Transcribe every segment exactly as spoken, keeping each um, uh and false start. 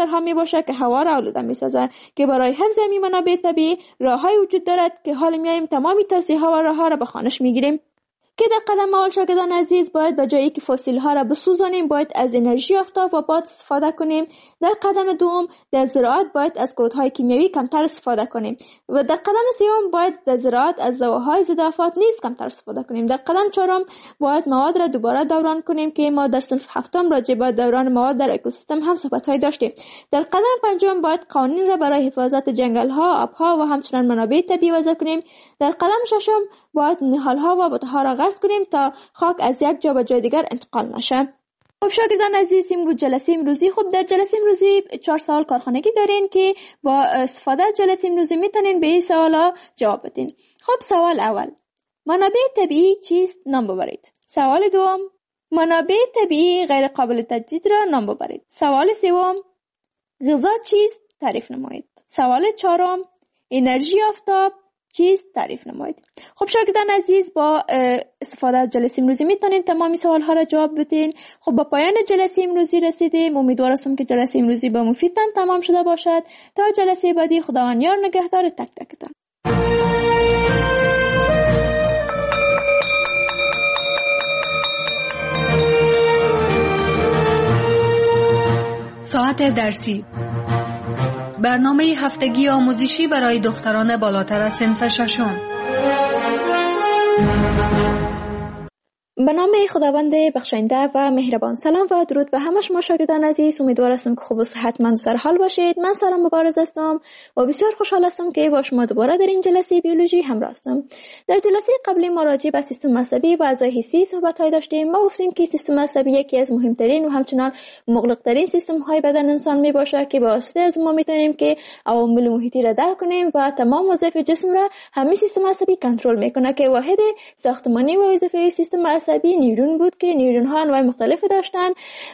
موتورها می باشه که هوا را آلوده می سازه که برای حفظ این منابع طبیعی راههای وجود دارد که حال میایم تمامی توصیه ها و راهها را به خانش میگیریم. که در قدم اول شاگردان عزیز باید به جایی که فسیل ها را بسوزانیم باید از انرژی آفتاب و باد استفاده کنیم. در قدم دوم در زراعت باید از کودهای کیمیایی کمتر استفاده کنیم و در قدم سوم باید در زراعت از دواهای ضد آفات نیز کمتر استفاده کنیم. در قدم چهارم باید مواد را دوباره دوران کنیم که ما در صنف هفتم راجع به دوران مواد در اکوسیستم هم صحبت های داشتیم. در قدم پنجم باید قوانین را برای حفاظت جنگل ها، آبها و همچنین منابع طبیعی وضع کنیم. در قدم ششم باید نهالها و بوته‌ها را غرس کنیم تا خاک از یک جا به جای دیگر انتقال نشه. خب شاگردان عزیز این بود جلسه امروزی. خب در جلسه امروزی چهار سوال کارخانگی دارین که با استفاده از جلسه امروزی میتونین به این سوالا جواب بدین. خب سوال اول، منابع طبیعی چیست؟ نام ببرید. سوال دوم، منابع طبیعی غیر قابل تجدید را نام ببرید. سوال سوم، غذا چیست؟ تعریف نمایید. سوال چهارم، انرژی آفتاب چیست؟ تعریف نمایید. خب شاگردان عزیز با استفاده از جلسه امروزی میتونین تمامی سوال ها را جواب بدین. خب با پایان جلسه امروزی رسیدیم. امیدوار هستم که جلسه امروزی با مفیدتان تمام شده باشد. تا جلسه بعدی خداوند یار نگهدار تک تکتان. ساعت درسی، برنامه هفتگی آموزشی برای دختران بالاتر از صنف ششم. به نام خداوند بخشنده و مهربان. سلام و درود به همه شما شاگردان عزیز. امیدوار هستم که خوب و صحتمند و سرحال باشید. من سارا مبارز هستم و بسیار خوشحال هستم که با شما دوباره در این جلسه بیولوژی همراه هستم. در جلسه قبلی ما راجع به سیستم عصبی و اعضای حسی صحبت‌های داشتیم. ما گفتیم که سیستم عصبی یکی از مهمترین و همچنان مغلق‌ترین سیستم‌های بدن انسان میباشه که با واسطه از ما میتونیم که عوامل محیطی را درک کنیم و تمام وظایف جسم را همین سیستم عصبی کنترل میکنه که واحد ساختمانی و وظیفه سیستم عصبی نیورون بود که نیورون ها انواع مختلفی داشتن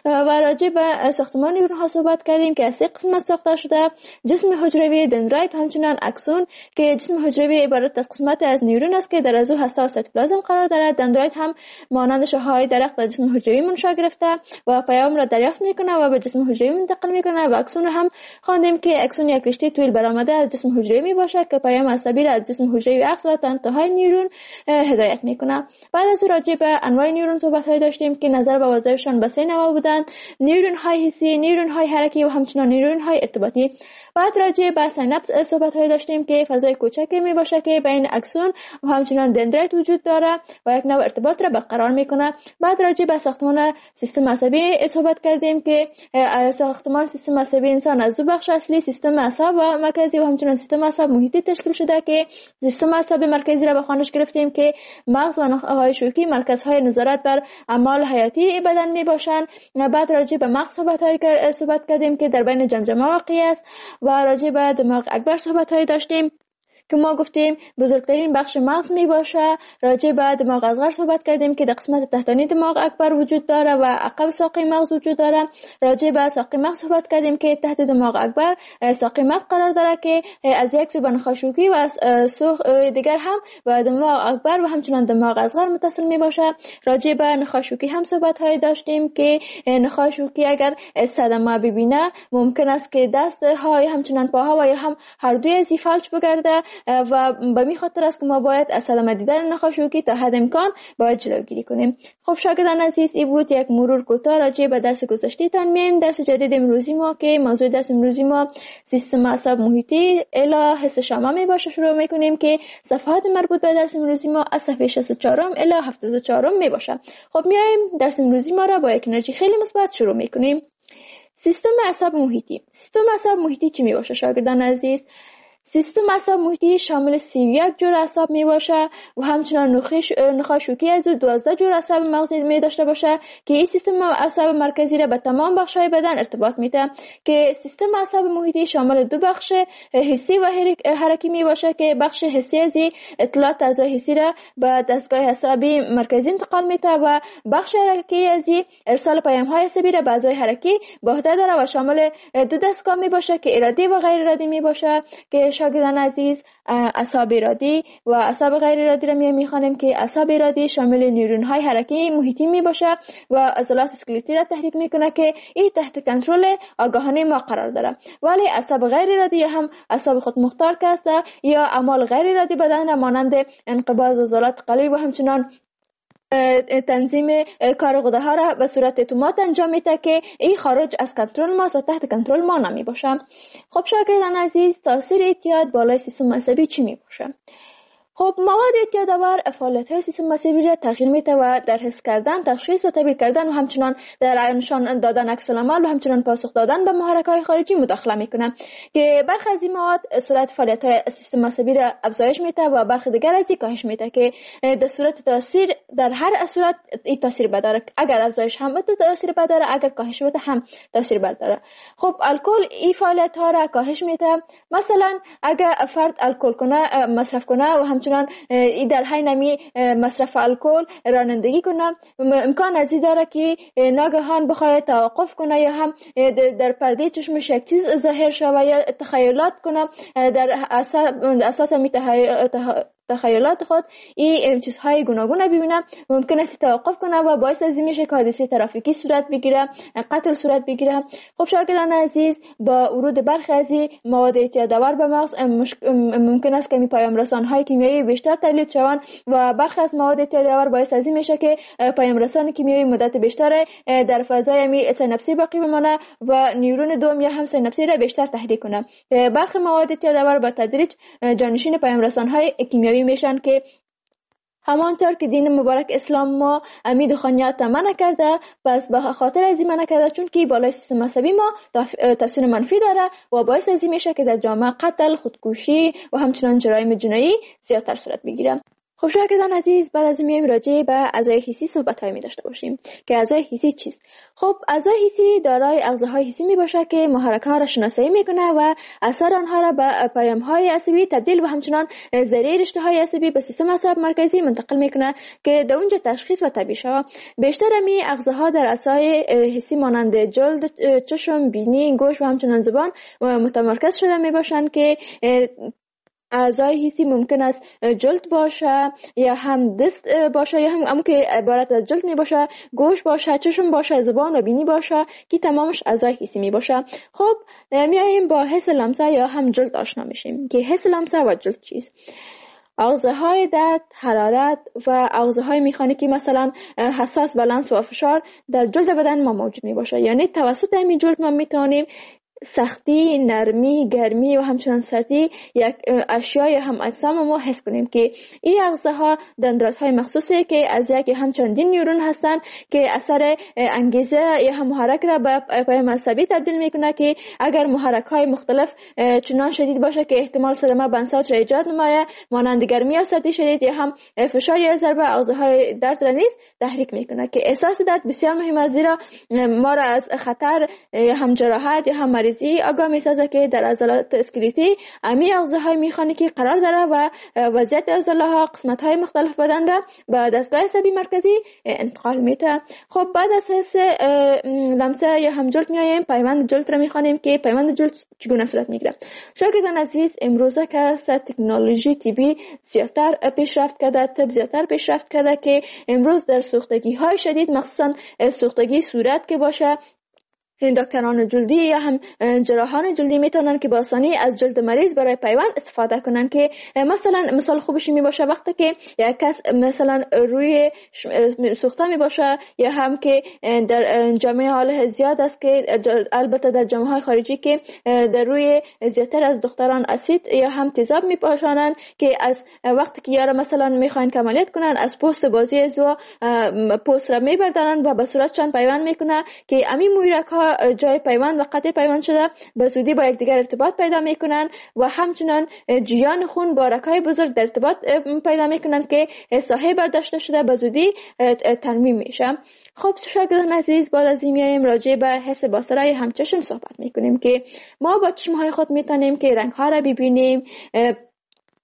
و راجع به ساختمان نیورون ها صحبت کردیم که از سه قسمت ساخته شده: جسم حجروی، دندرایت و همچنین اکسون که جسم حجروی عبارت از قسمت از نیورون است که در ازو هسته و سایتوپلازم قرار دارد. دندرایت هم مانند شاخه‌های درخت در جسم حجروی منشأ گرفته و پیام را دریافت میکنه و به جسم حجروی منتقل میکنه و اکسون هم خواندیم که اکسون یک رشته طویل برآمده از جسم حجروی میباشه که پیام عصبی را از جسم حجروی عکس و تا انتهای نیورون هدایت میکنه. بعد از راجع به انواع نیورون صحبت‌های داشتیم که نظر به وظایفشان به سه نوع بودند: نیورون های حسی، نیورون های حرکی و همچنین نیورون های ارتباطی. بعد راجع به سیناپس صحبت‌های داشتیم که فضای کوچکی میباشه که بین اکسون و همچنین دندرایت وجود داره و یک نوع ارتباط را برقرار میکنه. بعد راجع به ساختمان سیستم عصبی صحبت کردیم که ساختمان سیستم عصبی انسان از دو بخش اصلی: سیستم اعصاب و مرکزی و همچنین سیستم اعصاب محیطی تشکیل شده که سیستم عصبی مرکزی را به خانش گرفتیم که مغز و نخاع شوکی مرکزهای نظارت بر اعمال حیاتی بدن میباشند. بعد راجع به مغز صحبت‌های صحبت کردیم که در بین جمجمه واقع است و راجع به دماغ اکبر صحبت‌های داشتیم که ما گفتیم بزرگترین بخش مغز می باشه. راجع به دماغ اصغر صحبت کردیم که در قسمت تحتانی دماغ اکبر وجود داره و عقب ساقه مغز وجود داره. راجع به ساقه مغز صحبت کردیم که تحت دماغ اکبر ساقه مغز قرار داره که از یک سو به نخاع شوکی و از سو دیگر هم به دماغ اکبر و همچنین دماغ اصغر متصل می باشه. راجع به نخاع شوکی هم صحبت های داشتیم که نخاع شوکی اگر صدمه ببینه ممکن است که دست های همچنین پاها و یا هم هر دوی از فلج بگرده و به می خاطر است که ما باید از صدمه دیدن نخاع شوکی تا حد امکان باید جلوگیری کنیم. خب شاگردان عزیز این بود یک مرور کوتاه راجع به درس گذشته تان. میایم درس جدید امروزی ما که موضوع درس امروزی ما سیستم اعصاب محیطی الی حس شامه می باشه. شروع میکنیم که صفحات مربوط به درس امروزی ما از صفحه شصت و چهار الی هفتاد و چهار می باشه. خب میایم درس امروزی ما را با یک انرژی خیلی مثبت شروع میکنیم. سیستم اعصاب محیطی. سیستم اعصاب محیطی چی می باشه شاگردان عزیز؟ سیستم اعصاب محیطی شامل سی و یک جور اعصاب می باشه و همچنان نخاع شوکی از او دوازده جور اعصاب مغزی می داشته باشه که این سیستم اعصاب مرکزی را به تمام بخش‌های بدن ارتباط میده که سیستم اعصاب محیطی شامل دو بخش حسی و حرکی می باشه که بخش حسی از اطلاعات اعضای حسی را به دستگاه عصبی مرکزی انتقال میده و بخش حرکی از ارسال پیام‌های عصبی را به اعضای حرکی به عهده داره و شامل دو دستگاه می باشه که ارادی و غیر ارادی می باشه که شاگردان عزیز اعصاب ارادی و اعصاب غیر ارادی را می میخوانیم که اعصاب ارادی شامل نیورون های حرکی محیطی می باشه و عضلات اسکلتی را تحریک میکنه که این تحت کنترل آگاهانه ما قرار داره. ولی اعصاب غیر ارادی یا هم اعصاب خود مختار که است یا اعمال غیر ارادی بدن را مانند انقباض عضلات قلبی و همچنان تنظیم کار غده ها را به صورت اتومات انجام میده که این خارج از کنترل ما و تحت کنترل ما نمی باشه. خب شاگردان عزیز، تاثیر اعتیاد بالای سیستم عصبی چی می باشه؟ خب مواد اعتیادآور فعالیت های سیستم عصبی را تغییر میده و در حس کردن، تشخیص و تعبیر کردن و همچنان در نشان دادن عکس العمل و همچنان پاسخ دادن به محرک های خارجی مداخله میکنه که برخی از این مواد سرعت فعالیت های سیستم عصبی را افزایش میده و برخی دیگر از این کاهش میده که در صورت تاثیر در هر صورت این تاثیر بداره. اگر افزایش هم تاثیر بداره، اگر کاهش بده هم تاثیر بداره. خب الکل این فعالیت ها را کاهش میده. مثلا اگر فرد الکل کنه مصرف کنه و همچنان ای در حین نمی مصرف الکل رانندگی کنه، امکان از این داره که ناگهان بخواد توقف کنه یا هم در پرده چشمش یک چیز ظاهر شود یا تخیلات کنه در اساس می تخیلات خود این چیزهای گوناگون ببینه، ممکن است توقف کنه و باعث از این میشه که حادثه ترافیکی صورت بگیره، قتل صورت بگیره. خب شاگردان عزیز، با ورود برخی از مواد اعتیادآور به مغز ممکن است که می پیام رسانهای کیمیایی بیشتر تولید شوند و برخی از مواد اعتیادآور باعث از این میشه که پیام رسان کیمیایی مدت بیشتر در فضای می سیناپسی باقی بمانه و نیورون دوم یا هم سیناپسی را بیشتر تحریک کنه. برخی مواد اعتیادآور با تدریج جانشین پیام رسانهای کیمیایی میشن که همانطور که دین مبارک اسلام ما امید و خانیات منع کرده، پس به خاطر از این منع کرده چون که بالای سیستم عصبی ما تاثیر منفی داره و باعث از این میشه که در جامعه قتل، خودکشی و همچنان جرایم جنایی زیادتر صورت بگیره. خب شاگردان عزیز، بعد از میایم راجع به اعضای حسی صحبت‌های می داشته باشیم که اعضای حسی چیست؟ خب اعضای حسی دارای اغزاهای حسی می باشه که محرک‌ها را شناسایی میکنه و اثر آنها را به پیام‌های عصبی تبدیل و همچنان ذریعه رشته‌های عصبی به سیستم عصب مرکزی منتقل میکنه که در اونجا تشخیص و تعبیر شود. بیشتر می اغزاها در اعضای حسی مانند جلد، چشم، بینی، گوش و همچنان زبان متمرکز شده می باشند که اعضای حسی ممکن است جلد باشه یا هم دست باشه یا هم همون که عبارت از جلد می باشه، گوش باشه، چشم باشه، زبان و بینی باشه که تمامش اعضای حسی می باشه. خب میاییم با حس لمسه یا هم جلد آشنا میشیم که حس لمسه و جلد چیست. اغزاهای درد، حرارت و اغزاهای مکانیکی مثلا حساس به لمس و فشار در جلد بدن ما موجود می باشه. یعنی توسط همین جلد ما میتونیم سختی، نرمی، گرمی و همچنان سردی یک اشیای هم اجسام ما حس کنیم که این اغزاها دندانهای مخصوصی که از یک هم چندین نیورون هستند که اثر انگیزه یا هم محرک را به پیام عصبی تبدیل میکنه که اگر محرک های مختلف چنان شدید باشه که احتمال صدمه بنساج را ایجاد نمایه، مانند گرمی یا سردی شدید یا هم فشار یا ضربه، اغزاهای درد را نیز تحریک میکنه که احساس درد بسیار مهم است، زیرا ما را از خطر یا هم جراحت یا هم مریضی آگاه میسازه که در عضلات اسکلتی امی اغزاهای مکانیکی قرار داره و وضعیت عضلات‌ها قسمت‌های مختلف بدن را به دستگاه عصبی مرکزی انتقال میده. خب بعد از حس لمسه یا هم جلد میایم پیوند جلد را میخوانیم که پیوند جلد چگونه صورت میگیره. شاگردان عزیز، امروزه که تکنولوژی طبی زیادتر پیشرفت کرده، طب زیادتر پیشرفت کرده که امروز در سوختگی‌های شدید مخصوصا سوختگی صورت که باشه، دکتران جلدی یا هم جراحان جلدی میتونن که با آسانی از جلد مریض برای پیوند استفاده کنن که مثلا مثال خوبش می باشه وقتی که یک کس مثلا روی سوخته می باشه یا هم که در جامعه حال زیاد است که البته در جامعه های خارجی که در روی زیادتر از دختران اسید یا هم تیزاب می پاشانن که از وقتی که یارا مثلا میخواین عملیات کنن از پوست بازوی ازو پوست را میبردارن و به صورتشان پیوند میکنه که امی مویرک ها جای پیوند و قطع پیوند شده به زودی با یکدیگر ارتباط پیدا میکنن و همچنان جریان خون با رگ‌های بزرگ در ارتباط پیدا میکنن که ساحه برداشته شده به زودی ترمیم میشه. خب شاگردان عزیز، بعد از این میایم راجع به حس بصری هم چشم صحبت میکنیم که ما با چشمهای خود میتونیم که رنگ‌ها را ببینیم،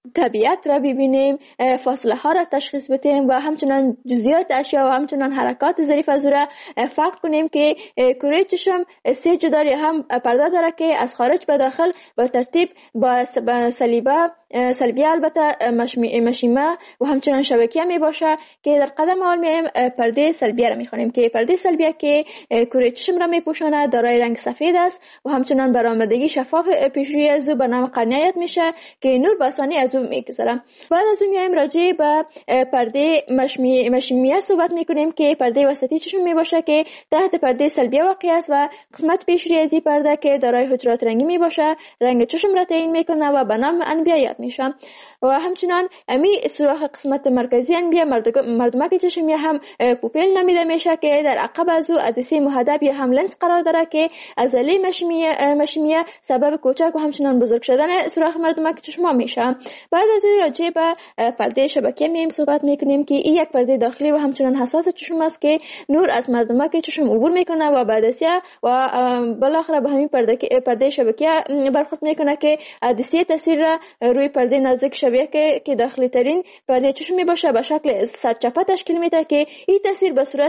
طبیعت را ببینیم، فاصله ها را تشخیص بدیم و همچنان جزئیات اشیا و همچنان حرکات ظریف از او را فرق کنیم که کره چشم سه جداری هم پرده داره که از خارج به داخل به ترتیب با صلیبه صلیبیه البته مشیمه و همچنان شبکیه می باشه که در قدم اول میایم پرده صلیبیه را میخوانیم که پرده صلیبیه که کره چشم را میپوشاند دارای رنگ سفید است و همچنان برآمدگی شفاف پیشروی از او به نام قرنیه میشه که نور به آسانی از او میگذره. بعد از اون میایم راجع به پرده مشیمیه صحبت میکنیم که پرده وسطی چشم میباشه که تحت پرده صلیبیه واقع است و قسمت پیشروی از این پرده که دارای حجرات رنگی میباشه رنگ چشم را تعیین میکنه و به نام انبیه یاد میشه. و همچنان امی سوراخ قسمت مرکزی انبیه مردمک چشم یا هم پوپیل نامیده میشه که در عقب از او عدسه محدب یا هم لنز قرار داره که عضله مشیمیه مشیمیه سبب کوچک و همچنان بزرگ شدن سوراخ مردمک چشم میشه. بعد از اون راجع به پرده شبکیه میم صحبت میکنیم که این یک پرده داخلی و همچنان حساس چشم است که نور از مردمک چشم عبور میکنه و بعد از و بالاخره به همین پرده پرده شبکیه برخورد میکنه که عدسه تصویر را روی پرده نازک شبیه که که داخلی ترین پرده چشم میباشه به شکل سرچپه تشکیل میده که این تصویر به صورت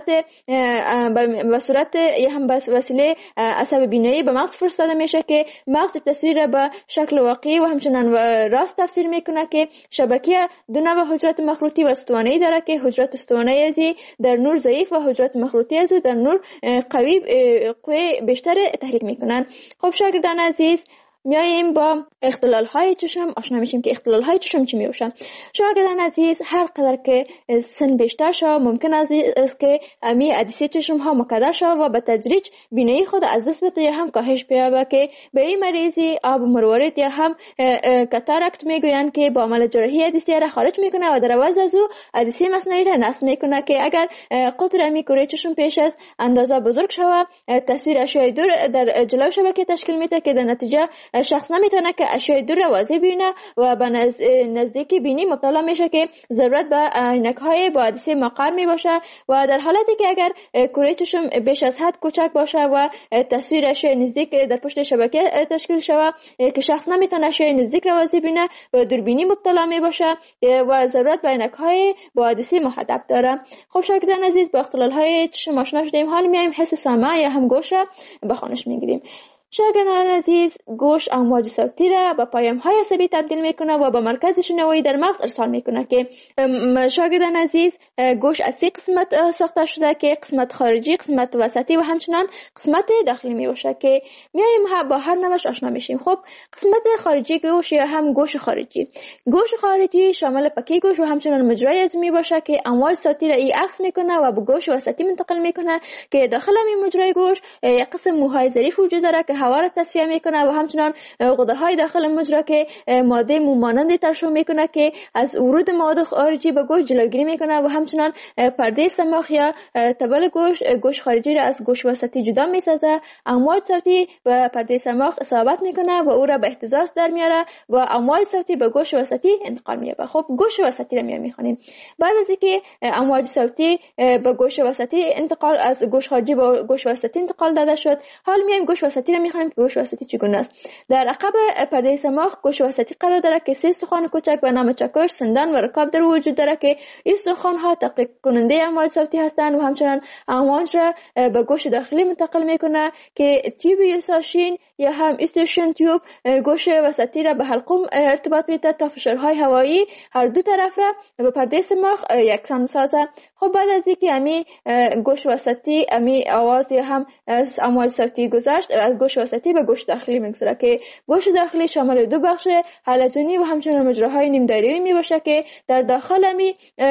به صورت یا هم به وسیله عصب بینایی به مغز فرستاده میشه که مغز تصویر را به شکل واقعی و همچنان راست تفسیر میکنه که شبکیه دو نوع حجرات مخروطی و استوانه‌ای داره که حجرات استوانه‌ای ازی در نور ضعیف و حجرات مخروطی ازو در نور قوی قوی بیشتر تحریک میکنن. خب شاگردان عزیز میاییم با اختلال های چشم آشنا میشیم که اختلال های چشم چی میوشه. شاگردان عزیز هر قدر که سن بیشتر شود ممکن است که امی عدسه چشم ها مکدر شود و به تدریج بینایی خود از دست بده یا هم کاهش پیابه که به این مریضی آب مروارید یا هم کاتاراکت میگویند که با عمل جراحی عدسه را خارج میکنه و در عوض از او عدسه مصنوعی را نصب میکنه که اگر قطر امی کره چشم پیش از اندازه بزرگ شود تصویر اشیاء دور در جلو شبکه تشکیل میده که در نتیجه شخص نمیتونه که اشیاء دور را واضح ببینه و به نزدیکی بینی مبتلا میشه که ضرورت به عینک های با عدسه مقر می باشه و در حالتی که اگر کره چشم بیش از حد کوچک باشه و تصویر اشیاء نزدیک در پشت شبکه تشکیل شود که شخص نمیتونه اشیاء نزدیک را واضح ببینه و دوربینی مبتلا می باشه و ضرورت به عینک های با عدسه محدب داره. خب شاگردان عزیز با اختلال های چشم آشنا شدیم، حال میایم حس سمع یا هم گوش را به خوانش میگیریم. شاگردان عزیز گوش امواج صوتی را به پیام های عصبی تبدیل میکنه و به مرکز شنوایی در مغز ارسال میکنه که شاگردان عزیز گوش از سه قسمت ساخته شده که قسمت خارجی، قسمت وسطی و همچنان قسمت داخلی میباشه که میایم با هر نوش آشنا میشیم. خب قسمت خارجی گوش یا هم گوش خارجی، گوش خارجی شامل پکه گوش و همچنان مجرای از میباشه که امواج صوتی را ای عکس میکنه و به گوش وسطی منتقل میکنه که داخل این مجرای گوش یک قسم موهای ظریف وجود داره که هوا را تصفیه میکنه و همچنان غده های داخل مجرا که ماده مو مانند ترشح میکنه که از ورود مواد خارجی به گوش جلوگیری میکنه و همچنان پرده سماخ یا تبل گوش گوش خارجی را از گوش وسطی جدا میسازه. امواج صوتی به پرده سماخ اصابت میکنه و او را به اهتزاز در میاره و امواج صوتی به گوش وسطی انتقال مییابه. خب گوش وسطی را میخونیم. بعد از اینکه امواج صوتی به گوش وسطی انتقال از گوش خارجی به گوش وسطی انتقال داده شد، حال میایم گوش وسطی را میخونیم که گوش وسطی چگونه است. در عقب پرده سماخ گوش وسطی قرار داره که سه استخوان کوچک به نام چکش، سندان و رکاب در وجود داره که این استخوان ها تقریب کننده امواج صوتی هستند و همچنان امواج را به گوش داخلی منتقل میکنه که تیوب یوساشین یا هم استیشن تیوب گوش وسطی را به حلقوم ارتباط میده تا فشارهای هوایی هر دو طرف را به پرده سماخ یکسان سازه. خب بعد از اینکه امی گوش وسطی امی آواز یا هم از امواج صوتی گذشت، از گوش وسطی به گوش داخلی میگذره که گوش داخلی شامل دو بخش حلزونی و همچنان مجراهای نیم دایره‌ای میباشه که در داخل امی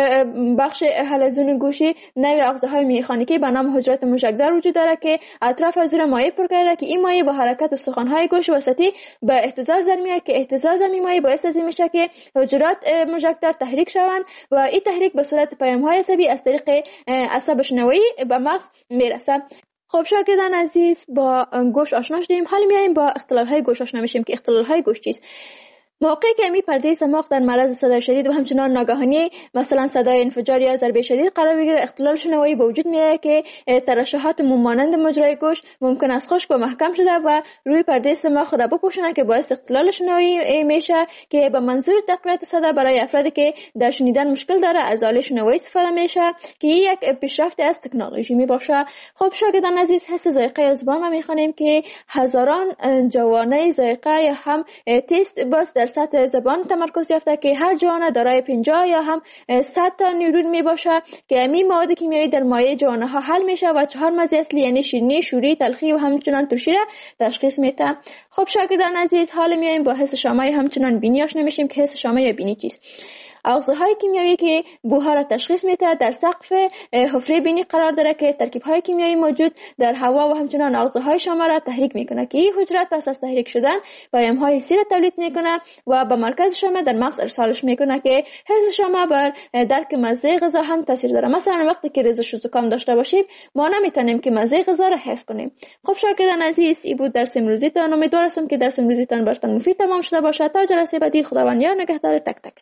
بخش حلزون گوشی نوع اغزاهای میخانیکی به نام حجرات موشکدار وجود داره که اطراف از اون مایع پر کرده که این مایع با حرکت استخوان‌های گوش وسطی به اهتزاز در میاد که اهتزاز این مایع باعث از این میشه که حجرات موشکدار تحریک شوند و این تحریک به صورت پیام‌های عصبی از طریق عصب شنوایی به مغز میرسه. خب شاگردان عزیز با گوش آشنا شدیم، حالا میایم با اختلال های گوش آشنا میشیم که اختلال های گوش چیست. موقعی که می پرده دماغ در معرض صدای شدید و همچنان ناگهانی مثلا صدای انفجار یا ضربه شدید قرار بگیره، اختلال شنوایی به وجود میاد که ترشحات مانند مجرای گوش ممکن است خشک و محکم شده و روی پرده دماغ را بپوشونه که باعث اختلال شنوایی میشه که به منظور تقویت صدا برای افرادی که در شنیدن مشکل داره از آله شنوایی استفاده میشه که یک پیشرفت از تکنولوژی می باشه. خب شاگردان عزیز، حس ذائقه زبان ما میخوانیم که هزاران جوانه ذائقه یا هم تست باز در سطح زبان تمرکز یافته که هر جوانه دارای پنجاه یا هم صد تا نیورون می باشه که همین مواد کیمیایی در مایع جوانه ها حل میشه و چهار مزه اصلی یعنی شیرینی، شوری، تلخی و همچنان ترشی را تشخیص میده. خب شاگردان عزیز، حال میایم با حس شامه همچنان بینی آشنا میشیم که حس شامه یا بینی چیست. آغازهای کیمیایی که بوها را تشخیص میده در سقف حفره بینی قرار داره که ترکیب‌های کیمیایی موجود در هوا و همچنان آغازهای شامه را تحریک میکنه که این حجرات پس از تحریک شدن پیام‌های حسی را تولید میکنه و به مرکز شامه در مغز ارسالش میکنه که حس شامه بر درک مزه غذا هم تاثیر داره. مثلا وقتی که ریزش و زکام داشته باشیم ما نمیتونیم که مزه غذا را حس کنیم. خب شاگردان عزیز، این بود درس امروزیتان. امیدوارم که درس امروزیتان براتون مفید تمام شده باشه. تا جلسه بعدی، خداوند یار نگهدار تک تک.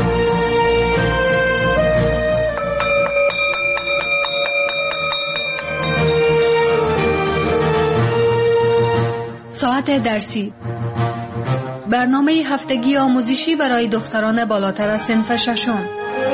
ساعت درسی، برنامه هفتگی آموزشی برای دختران بالاتر از صنف ششم.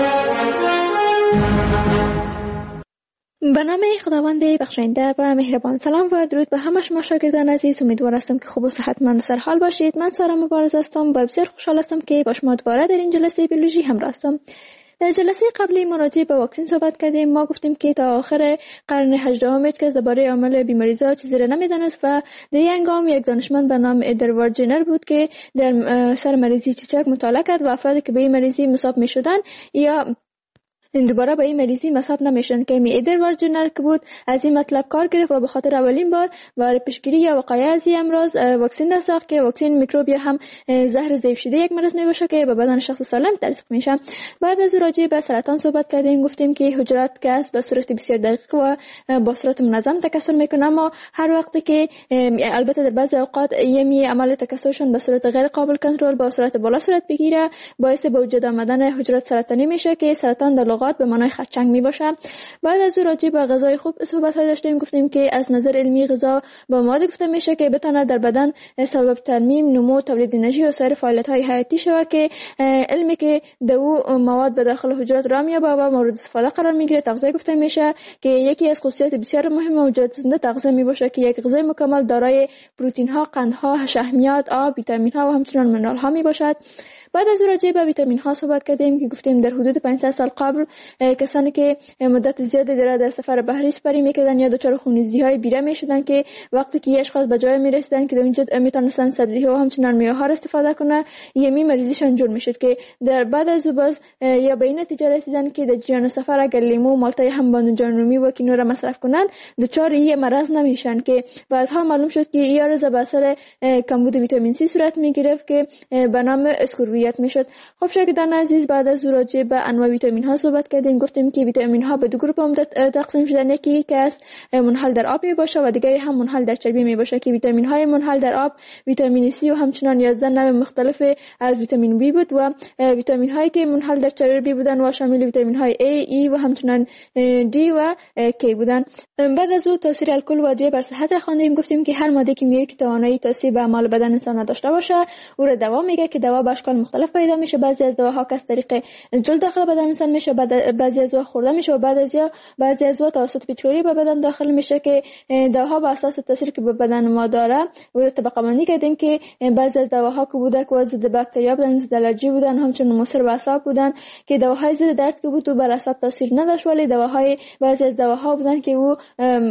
به نام خداوند بخشنده و مهربان. سلام و درود به همه شما شاگردان عزیز. امیدوار هستم که خوب و صحتمند و سرحال باشید. من سارا مبارز هستم و بسیار خوشحال هستم که با شما دوباره در این جلسه بیولوژی همراه هستم. در جلسه قبلی ما راجع به واکسن صحبت کردیم. ما گفتیم که تا آخر قرن هجدهم کس درباره عامل بیماری‌ها چیزی را نمی‌دانست و در این هنگام یک دانشمند به نام ادوارد جنر بود که در سر مریضی چیچک مطالعه کرد و افرادی که به این مریضی مصاب می‌شدن یا دوباره به این مریضی مصاب نمیشن که می ادوارد جنر که بود از این مطلب کار گرفت و به خاطر اولین بار برای پیشگیری یا وقایع از این امراض واکسن را ساخت که واکسن میکروب یا هم زهر ضعیف شده یک مرض میباشه که به بدن شخص سالم تزریق میشه. بعد از راجع به سرطان صحبت کردیم. گفتیم که حجرات کس به صورت بسیار دقیق و با صورت منظم تکثر میکنه، اما هر وقت که البته در بعضی اوقات یمی عمل تکثرشون به صورت غیر قابل کنترل با صورت بالا صورت بگیره، باعث به وجود آمدن حجرات سرطانی میشه که سرطان در به معنای خرچنگ می باشه. بعد از او راجع به غذای خوب صحبت های داشتیم. گفتیم که از نظر علمی غذا با مواد گفته میشه که بتونه در بدن سبب ترمیم، نمو، تولید انرژی و سایر فعالیت های حیاتی شوه که علمی که دو مواد به داخل حجرات را میابه و مورد استفاده قرار میگیره تغذیه گفته میشه که یکی از خصوصیات بسیار مهم موجودات زنده تغذیه می باشه که یک غذای مکمل دارای پروتئین ها، قند ها، شحمیات، آب، ویتامین ها و همچنین منرال ها می باشد. بعد از راجع به ویتامین ها صحبت کردیم که گفتیم در حدود پانصد سال قبل کسانی که مدت زیادی در در سفر بحری سپری میکردن یا دچار خونریزی های بیره میشدن که وقتی که اشخاص به جای میرسیدن که در اونجا میتونستن سبزی ها و همچنین میوه ها استفاده کنه، یمی مریضیشون جور میشد که در بعد از باز یا به این نتیجه رسیدن که در جریان سفر اگر لیمو، مالتای هم بانجان رومی و کینو را مصرف کنن دچار این مرض نمیشن که بعدها معلوم شد که این عرض به اثر کمبود ویتامین سی صورت میگرفت که به نام اسکوربیت میشد. خب شاگردان عزیز، بعد از راجع به انواع ویتامین ها صحبت کردیم. گفتیم که ویتامین ها به دو گروه عمده تقسیم شدن، یکی که است منحل در آب می باشه و دیگری هم منحل در چربی می باشه که ویتامین های منحل در آب ویتامین سی و همچنین یازده نوع مختلف از ویتامین بی بود و ویتامین هایی که منحل در چربی بودن و شامل ویتامین های A، E و همچنین D و K بودن. بعد از او تاثیر الکل و ادویه بر صحت را خواندیم. گفتیم که هر ماده کیمیایی که توانایی تاثیر به اعمال بدن انسان داشته باشه او را دوا میگه که دوا به اشکال مختلف پیدا میشه. بعضی از دواها از طریق جلد داخل بدن انسان میشه، بعضی از دوا خورده میشه و بعد از یا بعضی از دوا توسط پیچکاری به بدن داخل میشه که دواها به اساس تاثیری که به بدن ما داره او را طبقه بندی کردیم که بعضی از دواها که بوده که ضد باکتریا بودن، ضد الرژی بودن، همچنین مضر به اعصاب بودن که دواهای ضد درد که بود و بر اعصاب تاثیر نداشت، ولی دواهای بعضی از دواها بودن که او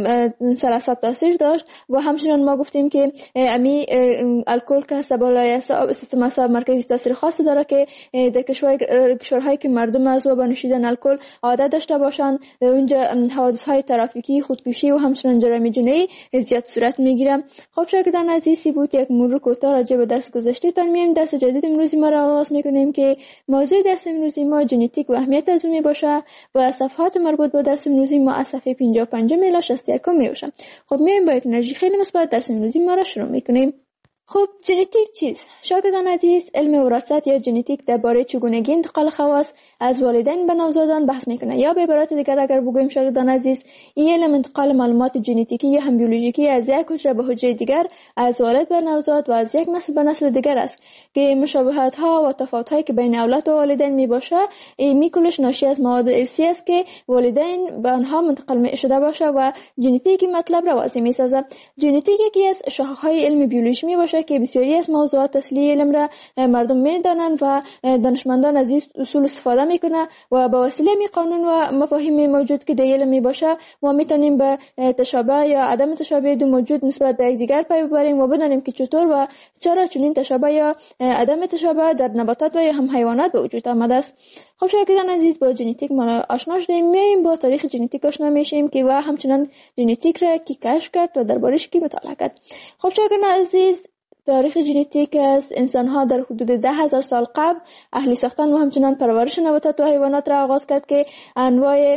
سر اعصاب تاثیر داشت. و همچنین ما گفتیم که امی الکل که هست بالای اعصاب سیستم اعصاب مرکزی تاثیر خاص داره که در کشورهایی که مردم از و نوشیدن الکل عادت داشته باشند اونجا حوادث‌های ترافیکی، خودکشی و همچنین جرایم جنایی زیاد صورت میگیره. خب شاگردان عزیزی بود یک مرور کوتاه راجع به درس گذشته تان میایم. درس جدید امروزی ما را آغاز میکنیم که موضوع درس امروزی ما ژنتیک و اهمیت از اون میباشه و صفحات مربوط به درس امروزی ما از صفحه پنجاه و پنج الی شصت و یک میباشه. خب میایم با یک انرژی خیلی مثبت درس امروزی ما را شروع میکنیم. خب ژنتیک چیست؟ شاگردان عزیز، علم وراثت یا ژنتیک درباره چگونگی انتقال خواص از والدین به نوزادان بحث میکنه، یا به عبارت دیگر اگر بگوییم شاگردان عزیز، این علم انتقال معلومات ژنتیکی یا هم بیولوژیکی از یک حجره به حجره دیگر، از والد به نوزاد و از یک نسل به نسل دیگر است که مشابهت ها و تفاوت هایی که بین اولاد و والدین می باشه، این کلش ناشی از مواد ارثی است که والدین به آنها منتقل می شده باشه و ژنتیک مطلب را واضح می سازه. ژنتیک یکی از شاخه‌های علم بیولوژی می باشه که بسیاری از موضوعات اصلی علم را مردم می‌دانند و دانشمندان از این اصول استفاده میکنه و با وسیله می قانون و مفاهیم موجود که در علم می باشه ما میتونیم به تشابه یا عدم تشابه دو موجود نسبت به یکدیگر پی ببریم و بدانیم که چطور و چرا چنین تشابه یا عدم تشابه در نباتات و یا هم حیوانات به وجود آمده است. خب شاگردان عزیز، با ژنتیک ما آشنا شدیم، میایم با تاریخ ژنتیک آشنا میشیم که و همچنان ژنتیک را کی کشف کرد و دربارش کی مطالعه کرد. خب شاگردان عزیز، تاریخ ژنتیک از انسان‌ها در حدود ده هزار سال قبل اهلی ساختن و همچنان پرورش نباتات و حیوانات را آغاز کرد که انواع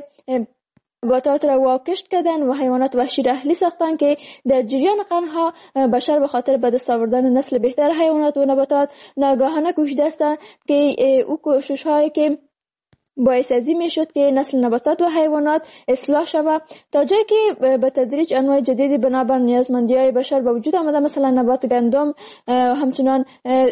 نباتات را واکشت کردن و حیوانات وحشی را اهلی ساختن که در جریان قرنها بشر به خاطر به دست آوردن نسل بهتر حیوانات و نباتات ناگهانه کوشیده هستند که او کوشش هایی که باعث ازی می شد که نسل نباتات و حیوانات اصلاح شود تا جایی که به تدریج انواع جدیدی بنابر نیازمندی های بشر به وجود آمده، مثلا نبات گندم، همچنان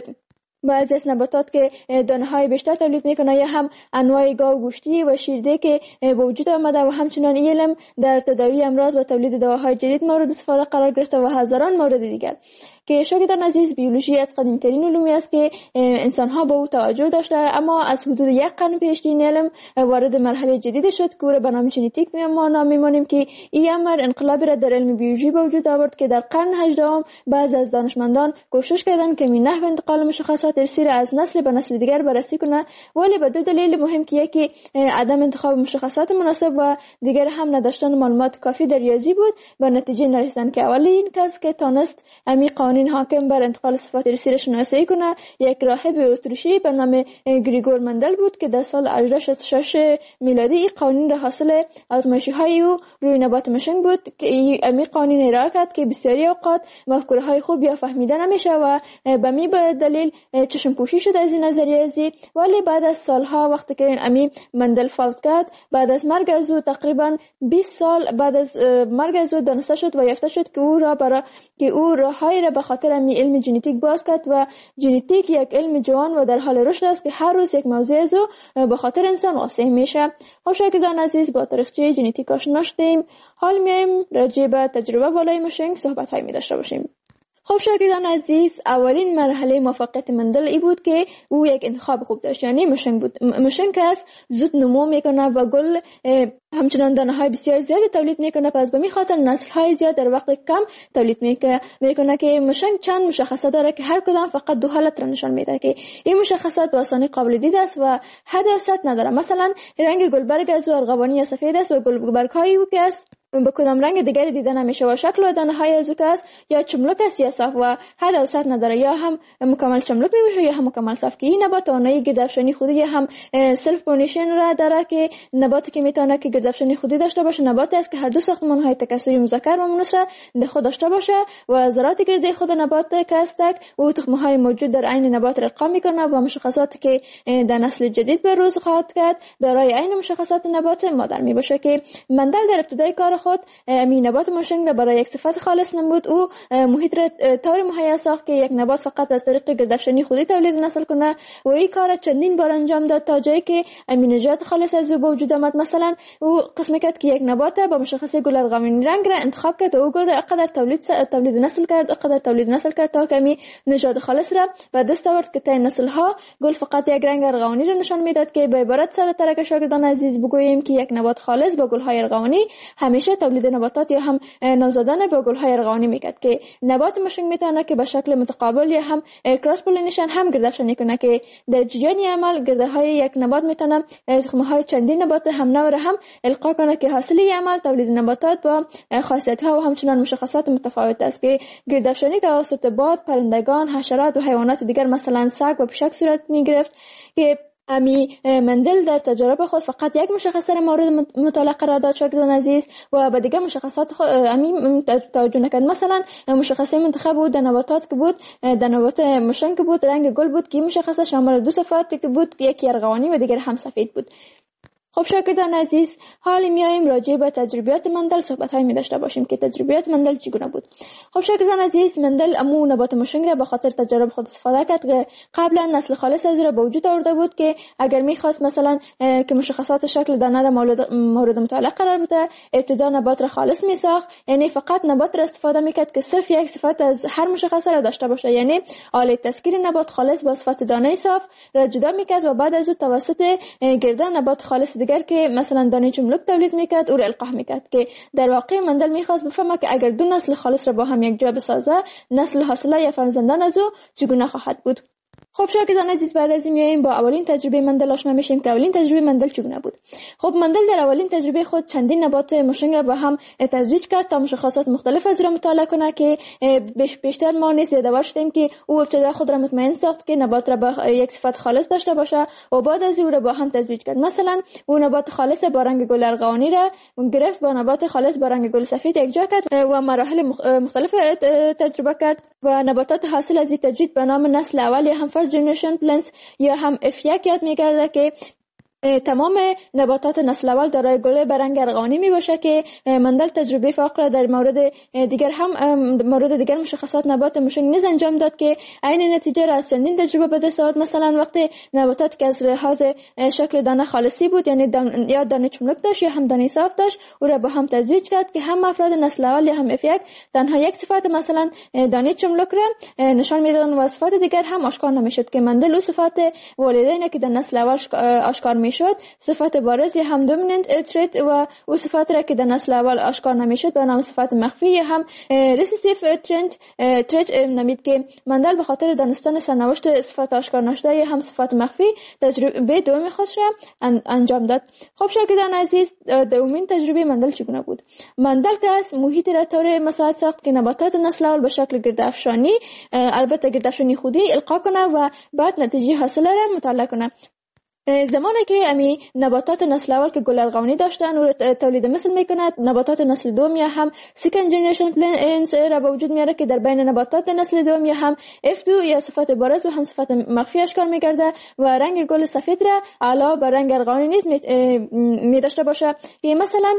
بعضی از نباتات که دانه های بیشتر تولید میکنه یا هم انواع گاو گوشتی و شیرده که به وجود آمده و همچنان علم در تداوی امراض و تولید دواهای جدید مورد استفاده قرار گرفته و هزاران مورد دیگر که شاگردان عزیز بیولوژی از قدیمترین علومی است که انسان ها به او توجه داشته، اما از حدود یک قرن پیش این علم وارد مرحله جدید شد که به نام ژنتیک ما نام میمانیم که این امر انقلابی را در علم بیولوژی به وجود آورد که در قرن هجدهم بعض از دانشمندان کوشش کردند که می نحو انتقال مشخصات ارثی را از نسل به نسل دیگر بررسی کنه، ولی به دو دلیل مهم که یکی عدم انتخاب مشخصات مناسب و دیگر هم نداشتن معلومات کافی در ریاضی بود، به نتیجه نرسیدن که اولین کس که تانست امی قوانین حاکم بر انتقال صفات ارثی را شناسایی کنه یک راهب اتریشی به نام گریگور مندل بود که در سال هزار و هشتصد و شصت و شش میلادی این قوانین را حاصل آزمایشی های او روی نبات مشنگ بود که امی قوانین ارائه کرد که بسیاری اوقات مفکوره های خوب یا فهمیده نمیشه و به می به دلیل چشم پوشی شد از این نظریه ازی، ولی بعد از سالها وقتی که امی مندل فوت کرد، بعد از مرگ از او تقریبا بیست سال بعد از مرگ از او دانسته شد و یافته شد که او را برای که او راههای را به خاطر امی علم ژنتیک باز کرد و ژنتیک یک علم جوان و در حال رشد است که هر روز یک موضوع از او به خاطر انسان واضح میشه. خب شاگردان عزیز، با تاریخچه ژنتیک آشنا شدیم، حال میایم راجع به تجربه بالای مشنگ صحبت های می داشته باشیم. خب شاگردان عزیز، اولین مرحله موفقیت مندل ای بود که او یک انتخاب خوب داشت، یعنی مشنگ بود. مشنگ است زود نمو میکنه و گل همچنان دانه های بسیار زیادی تولید میکنه، پس به می خاطر نسل های زیاد در وقت کم تولید میکنه که مشنگ چند مشخصه داره که هر کدام فقط دو حالت را نشان میده که این مشخصات به آسانی قابل دید است و حد و سطح نداره. مثلا رنگ گلبرگ از ارغوانی یا سفید است و گلبرگ های او که است به کدام رنگ دیگری دیده نمیشه و شکل و دانه های از او که است یا چملک است یا صاف و حد و سطح نداره، یا هم مکمل چملک میشه یا هم مکمل صاف که این نبات توانایی گردافشانی خودی یا هم سلف پولینیشن را داره که نباتی که میتونه که گردافشانی خودی داشته باشه نباتی است که هر دو ساختمان های تکثری مذکر و مؤنث را در خود داشته باشه و ذرات گردی خود نبات که است او تخم های موجود در عین نبات را ارقام میکنه و مشخصاتی که در نسل جدید به روز خواهد کرد دارای عین مشخصات نبات مادر میباشه که مندل در ابتدای کار خود می نبات مشنگ را برای یک صفت خالص نمود. او محیط را طور مهیا ساخت که یک نبات فقط از طریق گردافشانی خودی تولید نسل کنه و این کار چندین بار انجام داد تا جایی که امینجات خالص از او به وجود آمد. مثلا او قسم کرد که یک نبات با مشخصه گل ارغوانی رنگ را انتخاب کرد و او گل را اقدر تولید تولید نسل کرد اقدر تولید نسل کرد تا کمی نژاد خالص را به دست آورد که تا نسل ها گل فقط یک رنگ ارغوانی را نشان میداد که به عبارت ساده تر که شاگردان عزیز بگوییم که یک نبات خالص با گل های ارغوانی همیشه تولید نباتات یا هم نوزادان با گل های ارغوانی میکرد که نبات مشنگ میتونه که به شکل متقابل یا هم کراس پولینیشن هم گردافشانی کنه که در جریان عمل گرده های یک نبات میتونه تخم های چندین نبات هم نوع هم القا کنه که حاصل این عمل تولید نباتات با خاصیت ها و همچنان مشخصات متفاوت است که گردافشانی توسط باد، پرندگان، حشرات و حیوانات دیگر مثلا سگ و پشک صورت میگرفت که امی مندل در تجارب خود فقط یک مشخصه را مورد مطالعه قرار داد شاگردان عزیز و به دیگه مشخصات خود امی توجه نکرد. مثلا مشخصه منتخب بود در نباتات که بود، در نبات مشنگ که بود رنگ گل بود که مشخصه شامل دو صفاتی که بود، یکی ارغوانی و دیگر هم سفید بود. خب شاگردان عزیز، حال میایم راجع به تجربیات مندل صحبت های می داشته باشیم که تجربیات مندل چگونه بود. خب شاگردان عزیز، مندل امو نبات مشنگ را به خاطر تجربه خود استفاده کرد که قبلا نسل خالص از را به وجود آورده بود که اگر میخواست مثلا که مشخصات شکل دانه را مورد مطالعه قرار بده، ابتدا نبات را خالص میساخت، یعنی فقط نبات را استفاده میکرد که صرف یک صفت از هر مشخصه را داشته باشه، یعنی آله تسکیر نبات خالص با صفت دانه صاف را جدا میکرد و بعد از او توسط گردن نبات خالص دیگر که مثلا دانه چملک تولید میکرد او را القاح میکرد. که در واقع مندل میخواست بفهمه که اگر دو نسل خالص را با هم یک جا بسازه، نسل حاصله یا فرزندان از او چگونه خواهد بود. خب شاگردان عزیز، بعد از این میایم با اولین تجربه مندل آشنا میشیم که اولین تجربه مندل چگونه بود. خب مندل در اولین تجربه خود چندین نبات مشنگ را با هم تزویج کرد تا مشخصات مختلف از را مطالعه کنه که بیشتر ما نیز یادآور شدیم که او ابتدا خود را مطمئن ساخت که نبات را با یک صفت خالص داشته باشه و بعد از او را با هم تزویج کرد. مثلا او نبات خالص با رنگ گل ارغوانی را گرفت با نبات خالص با رنگ گل سفید یکجا کرد و مراحل مختلف تجربه کرد و نباتات حاصل از این تجوید به نام نسل اول یا هم فرست جنریشن پلنتس یا هم اف یک یاد می‌گرده که تمام نباتات نسل اول دارای گل به رنگ ارغوانی می باشه که مندل تجربه فاق را در مورد دیگر هم مورد دیگر مشخصات نبات مشنگ نیز انجام داد که عین نتیجه را از چندین تجربه به دست آورد. مثلا وقتی نباتات که از لحاظ شکل دانه خالصی بود، یعنی دان یا دانه چملک داشت یا هم دانه صاف داشت، او را با هم تزویج کرد که هم افراد نسل اول یا هم اف یک تنها یک صفت مثلا دانه چملک را نشان میدادند و صفات دیگر هم آشکار نمیشد که مندل او صفات والدین که در نسل اول آشکار می شد صفت بارز یا هم دومیننت تریت و او صفات را که در نسل اول آشکار نمیشد به نام صفت مخفی یا هم ریسیسیف ترند تریت نامید که مندل به خاطر دانستن سرنوشت صفات آشکار نشده یا هم صفت مخفی تجربه دوم خودش را انجام داد. خب شاگردان عزیز، دومین تجربه مندل چگونه بود؟ مندل که از محیط را طور مساعد ساخت که نباتات نسل اول به شکل گردافشانی، البته گردافشانی خودی القا کنه و بعد نتیجه حاصله را مطالعه کنه. زمانی که امی نباتات نسل اول که گل ارغوانی داشتن و تولید مثل میکند، نباتات نسل دوم یا هم سکند جنریشن پلنتس را به وجود میاره که در بین نباتات نسل دوم یا هم اف دو یا صفت بارز و هم صفت مخفی اشکال میگرده و رنگ گل سفید را علاوه بر رنگ ارغوانی نیز می داشته باشه. که مثلا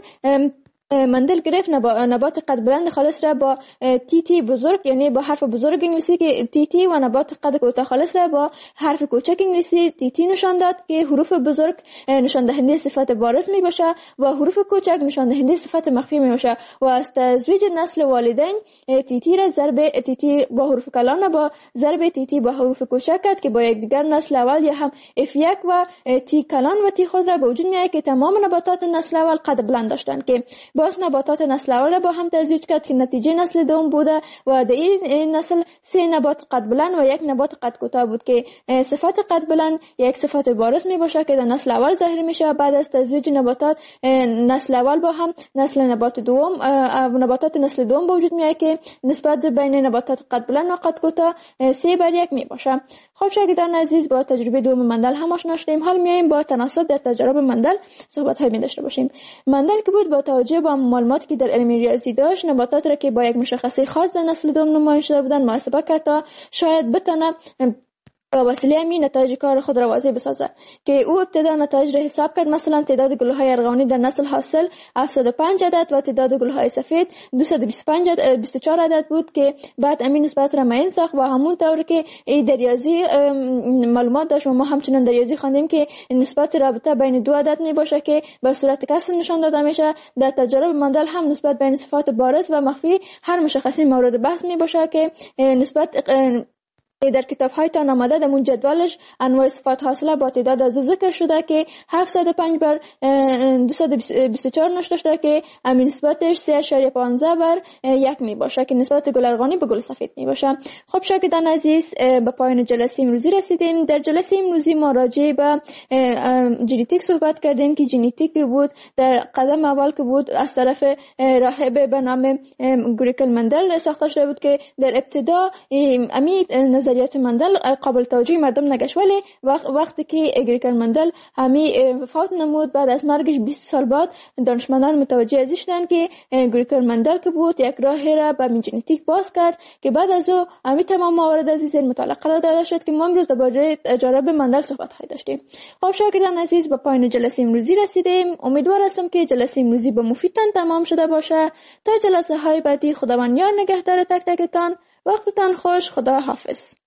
مندل گرفت نبات قد بلند خالص را با تی تی بزرگ، یعنی با حرف بزرگ انگلیسی که تی تی، و نبات قد کوتاه خالص را با حرف کوچک انگلیسی تی تی نشان داد که حروف بزرگ نشان دهنده صفت بارز می باشه و حروف کوچک نشان دهنده صفت مخفی می باشه و از تزویج نسل والدین تی تی را ضرب تی تی با حروف کلان با ضرب تی تی با حروف کوچک کرد که با یکدیگر نسل اول یا هم اف یک و تی کلان و تی خود را به وجود میاره که تمام نباتات نسل اول قد بلند داشتن که باز نباتات نسل اول را با هم تزویج کرد که نتیجه نسل دوم بوده و در این نسل سه نبات قد بلند و یک نبات قد کوتاه بود که صفت قد بلند یک صفت بارز می باشه که در نسل اول ظاهر میشه. بعد از تزویج نباتات نسل اول با هم نسل نبات دوم نباتات نسل دوم به وجود میاد که نسبت بین نباتات قد بلند و قد کوتاه سه بر یک می باشه. خب شاگردان عزیز، با تجربه دوم مندل هم آشنا شدیم. حال میایم با تناسب در تجارب مندل صحبت های می داشته باشیم. مندل که بود با توجه به معلوماتی که در علم ریاضی داشت، نباتات را که با یک مشخصه خاص در نسل دوم نمایش شده بودند محاسبه کرد تا شاید بتونه با وسیله همین نتایج کار خود را واضح بسازه. که او ابتدا نتایج را حساب کرد. مثلا تعداد گل‌های ارغوانی در نسل حاصل هفتصد و پنج عدد و تعداد گل‌های سفید دویست و بیست و پنج بیست و چهار عدد بود که بعد همین نسبت را معین ساخت و همون طور که این در ریاضی معلومات داشت و ما همچنان در ریاضی خواندیم که نسبت رابطه بین دو عدد می باشه که به صورت کسر نشان داده میشه. در تجارب مندل هم نسبت بین صفات بارز و مخفی هر مشخصی مورد بحث می باشه که نسبت در کتاب های تان آمده در اون جدولش انواع صفات حاصله با تعداد از او ذکر شده که هفتصد و پنج بر دویست و بیست و چهار نشته شده که همین نسبتش سه اشاریه پانزده بر یک می باشه که نسبت گل ارغوانی به گل سفید می باشه. خب شاگردان عزیز، به پایان جلسه امروزی رسیدیم. در جلسه امروزی ما راجع به ژنتیک صحبت کردیم که ژنتیک بود در قدم اول که بود از طرف راهب به نام گریگل مندل ساخته شده بود که در ابتدا امی نظر نظریات مندل قابل توجه مردم نگشت، ولی وقتی که گریگر مندل همی وفات نمود بعد از مرگش بیست سال بعد دانشمندان متوجه ازش شدند که گریگر مندل که بود یک راهی را به ژنتیک باز کرد که بعد از او همی تمام موارد از این مطالعه قرار داده شد که ما امروز درباره جراب مندل صحبت خواهیم داشتیم. خب شاگردان عزیز، به پایان جلسه امروزی رسیدیم. امیدوار هستم که جلسه امروزی به مفیدتان تمام شده باشه. تا جلسه های بعدی خداوند یار نگهدار تک تکتان. وقتتان خوش. خدا حافظ.